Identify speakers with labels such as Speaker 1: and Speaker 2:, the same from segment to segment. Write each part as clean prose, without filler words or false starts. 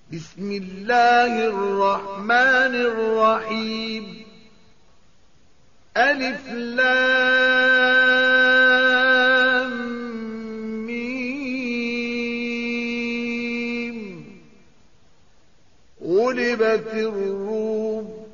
Speaker 1: بسم الله الرحمن الرحيم ألف لام ميم غلبت الروم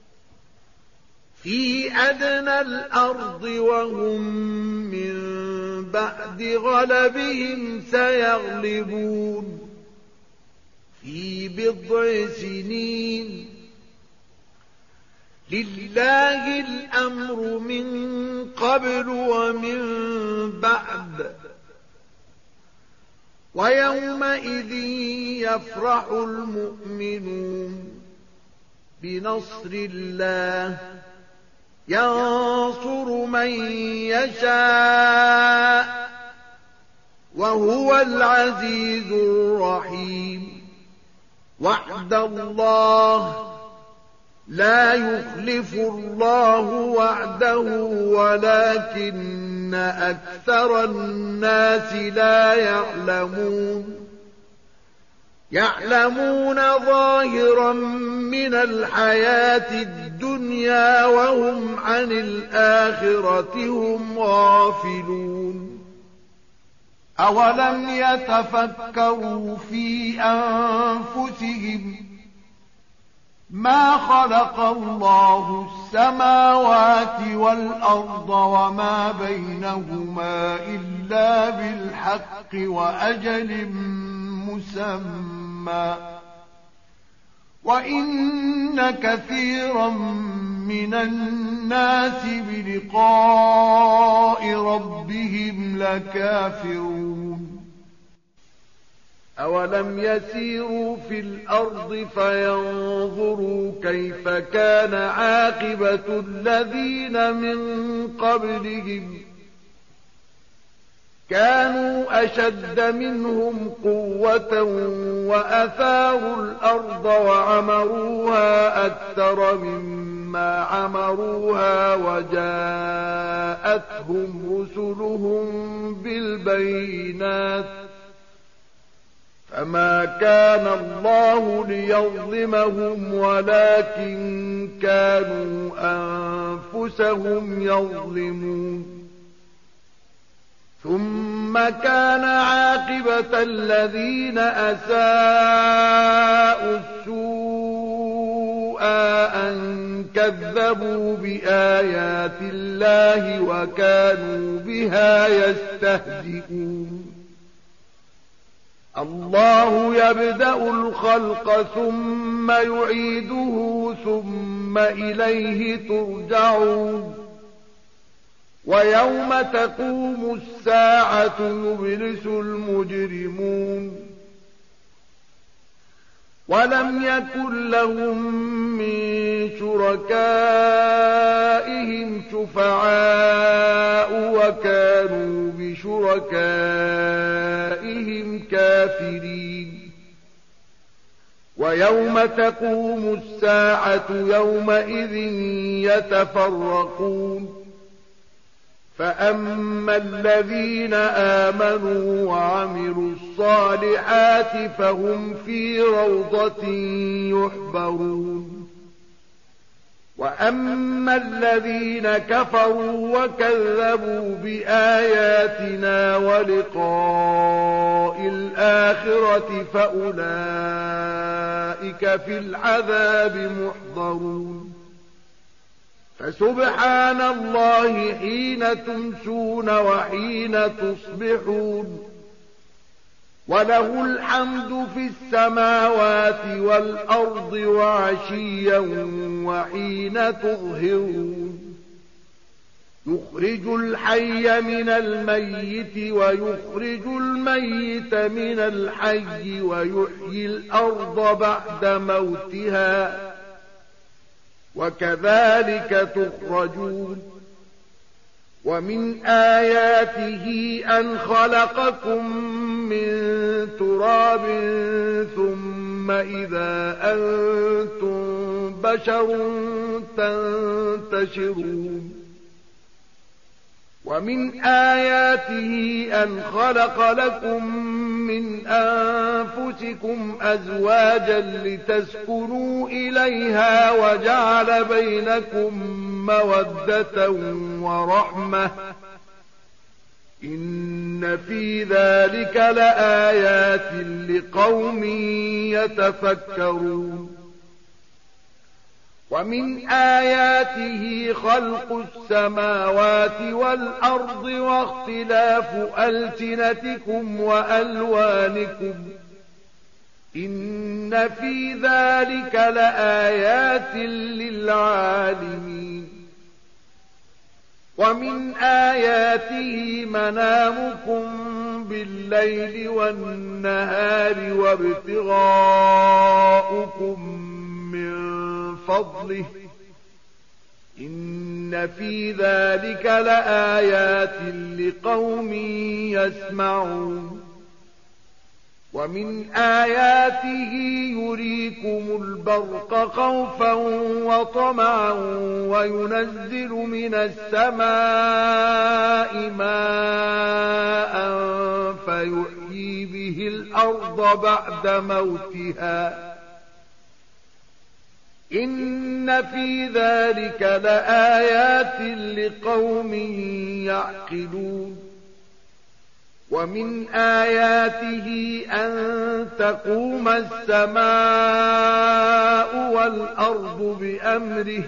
Speaker 1: في أدنى الأرض وهم من بعد غلبهم سيغلبون في بضع سنين لله الأمر من قبل ومن بعد ويومئذ يفرح المؤمنون بنصر الله ينصر من يشاء وهو العزيز الرحيم وعد الله لا يخلف الله وعده ولكن أكثر الناس لا يعلمون ظاهرا من الحياة الدنيا وهم عن الآخرة هم غافلون أولم يتفكروا في أنفسهم ما خلق الله السماوات والأرض وما بينهما إلا بالحق وأجل مسمى وإن كثيرا من الناس بلقاء ربهم لكافرون أولم يسيروا في الأرض فينظروا كيف كان عاقبة الذين من قبلهم كانوا أشد منهم قوة وأثاروا الأرض وعمروها أكثر مما عمروها وجاءتهم رسلهم بالبينات فما كان الله ليظلمهم ولكن كانوا أنفسهم يظلمون ثم كان عاقبة الذين أساءوا السوء أن كذبوا بآيات الله وكانوا بها يستهزئون الله يبدأ الخلق ثم يعيده ثم إليه ترجعون ويوم تقوم الساعة يبلس المجرمون ولم يكن لهم من شركائهم شفعاء وكانوا بشركائهم كافرين ويوم تقوم الساعة يومئذ يتفرقون فأما الذين آمنوا وعملوا الصالحات فهم في روضة يحبرون وأما الذين كفروا وكذبوا بآياتنا ولقاء الآخرة فأولئك في العذاب محضرون فسبحان الله حين تمسون وحين تصبحون وله الحمد في السماوات والأرض وعشيا وحين تظهرون يخرج الحي من الميت ويخرج الميت من الحي ويحيي الأرض بعد موتها وكذلك تخرجون ومن آياته أن خلقكم من تراب ثم إذا أنتم بشر تنتشرون ومن آياته أن خلق لكم من أنفسكم أزواجا لتسكنوا إليها وجعل بينكم مودة ورحمة إن في ذلك لآيات لقوم يتفكرون ومن آياته خلق السماوات والأرض واختلاف ألسنتكم وألوانكم إن في ذلك لآيات للعالمين ومن آياته منامكم بالليل والنهار وابتغاؤكم من فضله إن في ذلك لآيات لقوم يسمعون ومن آياته يريكم البرق خوفا وطمعا وينزل من السماء ماء فيحيي به الأرض بعد موتها إن في ذلك لآيات لقوم يعقلون ومن آياته أن تقوم السماء والأرض بأمره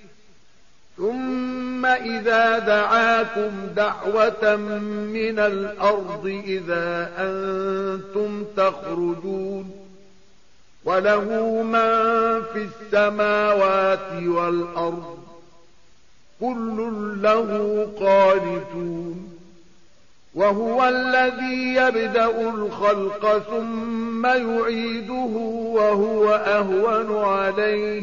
Speaker 1: ثم إذا دعاكم دعوة من الأرض إذا أنتم تخرجون وله من في السماوات والأرض كل له قانتون وهو الذي يبدأ الخلق ثم يعيده وهو أهون عليه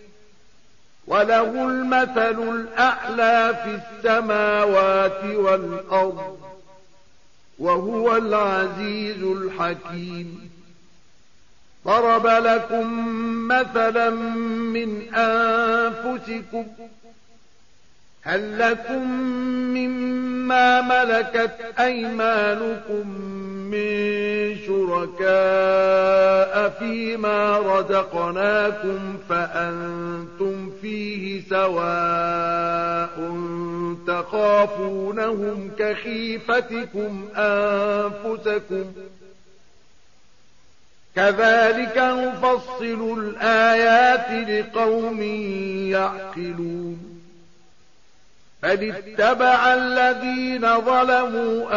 Speaker 1: وله المثل الأعلى في السماوات والأرض وهو العزيز الحكيم ضرب لكم مثلا من أنفسكم هل لكم مما ملكت أيمانكم من شركاء فيما رزقناكم فأنتم فيه سواء تخافونهم كخيفتكم أنفسكم كذلك نفصل الآيات لقوم يعقلون بل اتبع الذين ظلموا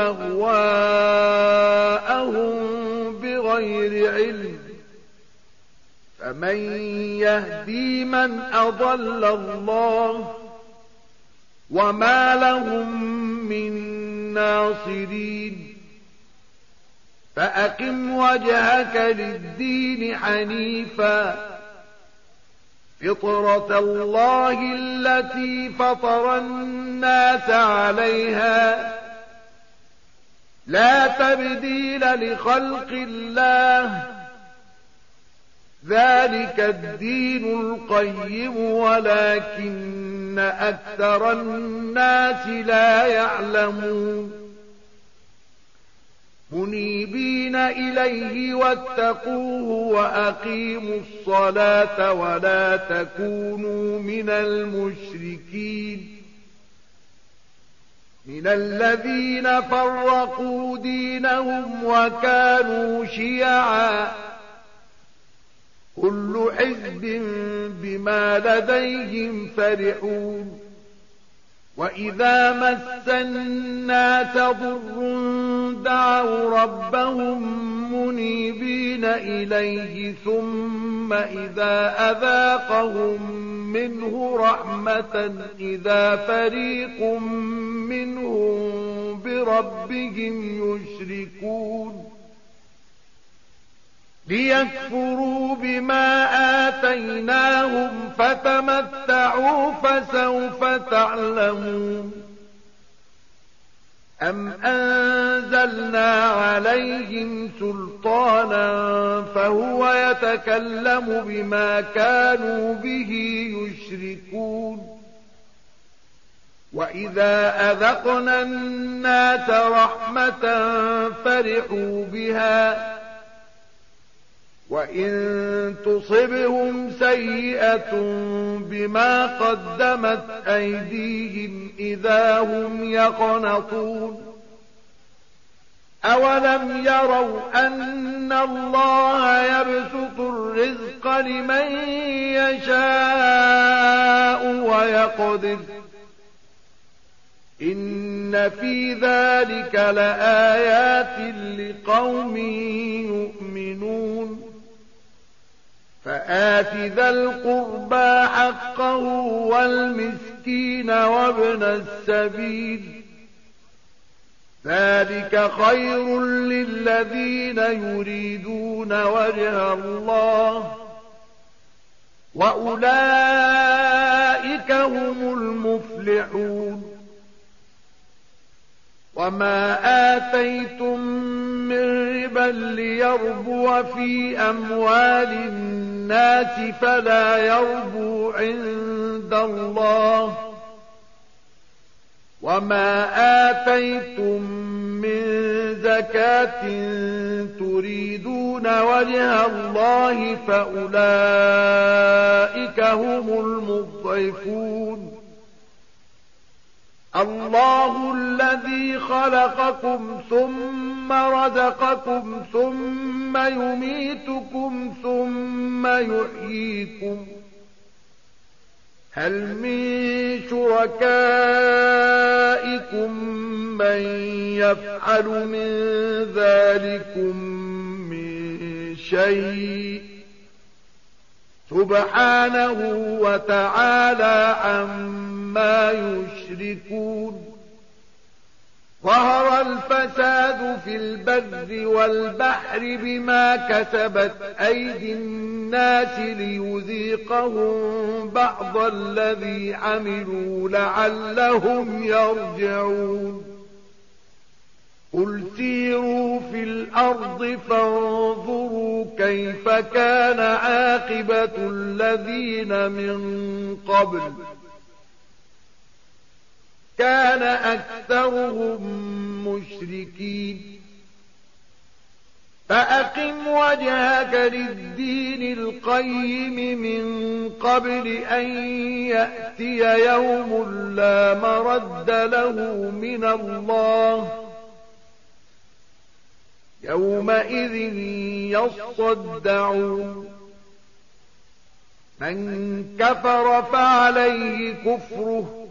Speaker 1: أهواءهم بغير علم فمن يهدي من أضل الله وما لهم من ناصرين فأقم وجهك للدين حنيفا فطرة الله التي فطر الناس عليها لا تبديل لخلق الله ذلك الدين القيم ولكن أكثر الناس لا يعلمون منيبين إليه واتقوه وأقيموا الصلاة ولا تكونوا من المشركين من الذين فرقوا دينهم وكانوا شيعا كل حزب بما لديهم فرحون وإذا مس الناس ضر دعوا ربهم منيبين إليه ثم إذا أذاقهم منه رحمة إذا فريق منهم بربهم يشركون ليكفروا بما آتيناهم فتمتعوا فسوف تعلمون أم أنزلنا عليهم سلطانا فهو يتكلم بما كانوا به يشركون وإذا أذقنا الناس رحمة رحمة فرحوا بها، وإن تصبهم سيئة بما قدمت أيديهم إذا هم يقنطون. أولم يروا أن الله يبسط الرزق لمن يشاء ويقدر، إن في ذلك لآيات لقوم يؤمنون. فآت ذا القربى حقه والمسكين وابن السبيل، ذلك خير للذين يريدون وجه الله، وأولئك هم المفلحون. وما آتيتم من ربا ليربو في أموال الناس فلا يربو عند الله، وما آتيتم من زكاة تريدون وجه الله فأولئك هم المضعفون. الله الذي خلقكم ثم رزقكم ثم يميتكم ثم يحييكم، هل من شركائكم من يفعل من ذلكم من شيء؟ سبحانه وتعالى عما يشركون. ظهر الفساد في البر والبحر بما كسبت أيدي الناس ليذيقهم بعض الذي عملوا لعلهم يرجعون. قل سيروا في الأرض فانظروا كيف كان عاقبة الذين من قبل، كان أكثرهم مشركين. فأقم وجهك للدين القيم من قبل أن يأتي يوم لا مرد له من الله، يومئذ يصدعون. من كفر فعليه كفره،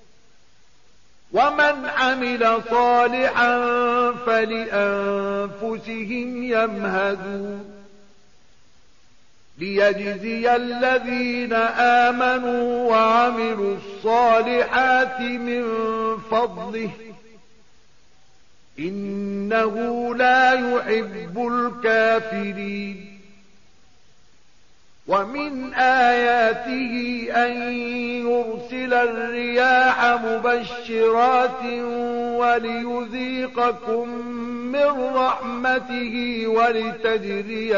Speaker 1: ومن عمل صالحا فلأنفسهم يمهدون. ليجزي الذين آمنوا وعملوا الصالحات من فضله، إنه لا يحب الكافرين. ومن آياته أن يرسل الرياح مبشرات وليذيقكم من رحمته ولتجري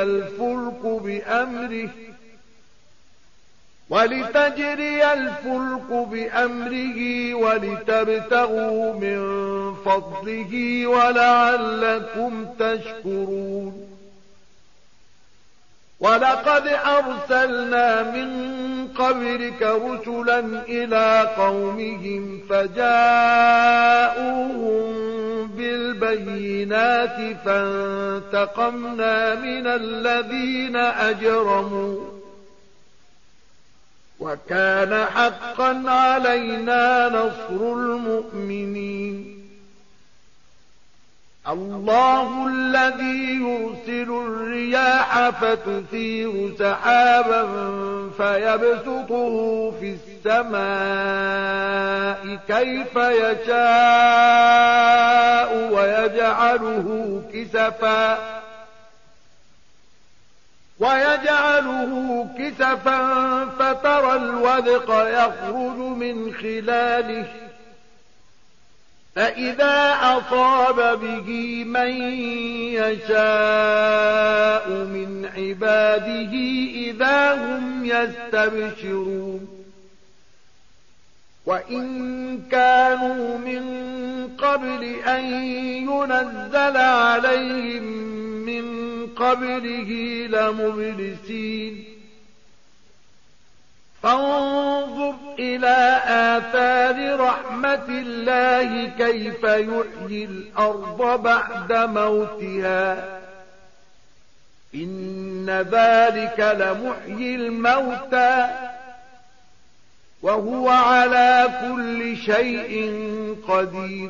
Speaker 1: الفلك بأمره ولتبتغوا من فضله ولعلكم تشكرون. ولقد أرسلنا من قبلك رسلا إلى قومهم فجاءوهم بالبينات فانتقمنا من الذين أجرموا، وكان حقا علينا نصر المؤمنين. الله الذي يرسل الرياح فتثير سحابا فيبسطه في السماء كيف يشاء ويجعله كسفا فترى الودق يخرج من خلاله، فإذا أصاب به من يشاء من عباده إذا هم يستبشرون. وإن كانوا من قبل أن ينزل عليهم من قبله لمبلسين فانظر إلى آثار رحمة الله كيف يحيي الأرض بعد موتها إن ذلك لمحيي الموتى وهو على كل شيء قدير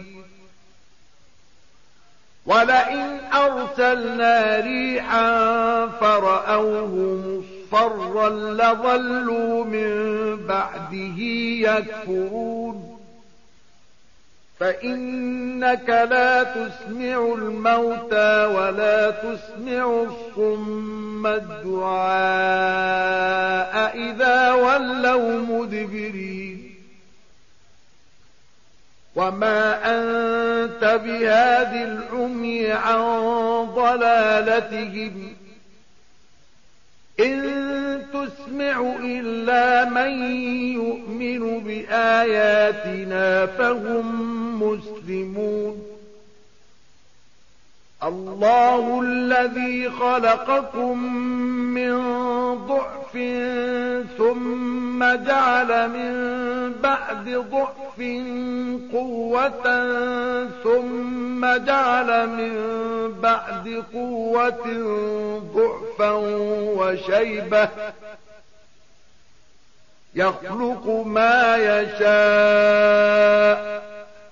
Speaker 1: ولئن أرسلنا ريحا فرأوه مصفرا لظلوا من بعده يكفرون فإنك لا تسمع الموتى ولا تسمع الصم الدعاء إذا ولوا مدبرين وما أنت بهاد العمي عن ضلالتهم إن تسمع إلا من يؤمن بآياتنا فهم مسلمون الله الذي خلقكم من ضعف ثم جعل من بعد ضعف قوة ثم جعل من بعد قوة ضعفا وشيبة يخلق ما يشاء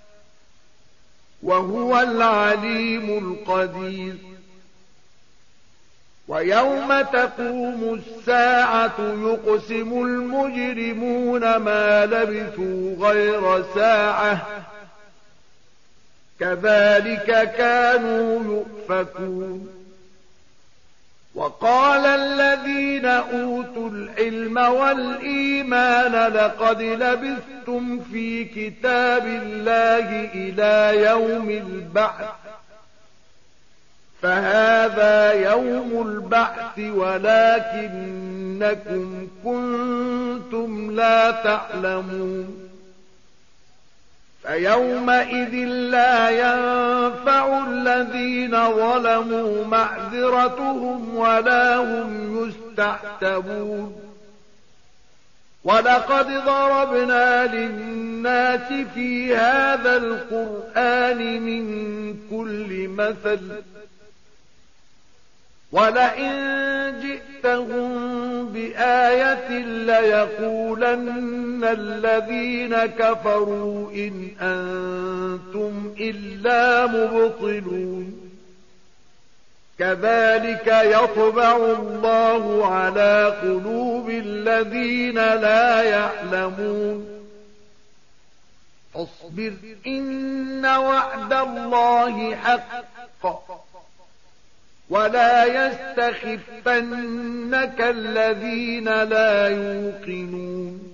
Speaker 1: وهو العليم القدير ويوم تقوم الساعة يقسم المجرمون ما لبثوا غير ساعة كذلك كانوا يؤفكون وقال الذين أوتوا العلم والإيمان لقد لبثتم في كتاب الله إلى يوم البعث فهذا يوم البعث ولكنكم كنتم لا تعلمون فيومئذ لا ينفع الذين ظلموا معذرتهم ولا هم يستعتبون ولقد ضربنا للناس في هذا القرآن من كل مثل ولئن جئتهم بآية ليقولن الذين كفروا إن أنتم إلا مبطلون كذلك يطبع الله على قلوب الذين لا يعلمون اصبر إن وعد الله حق ولا يستخفنك الذين لا يوقنون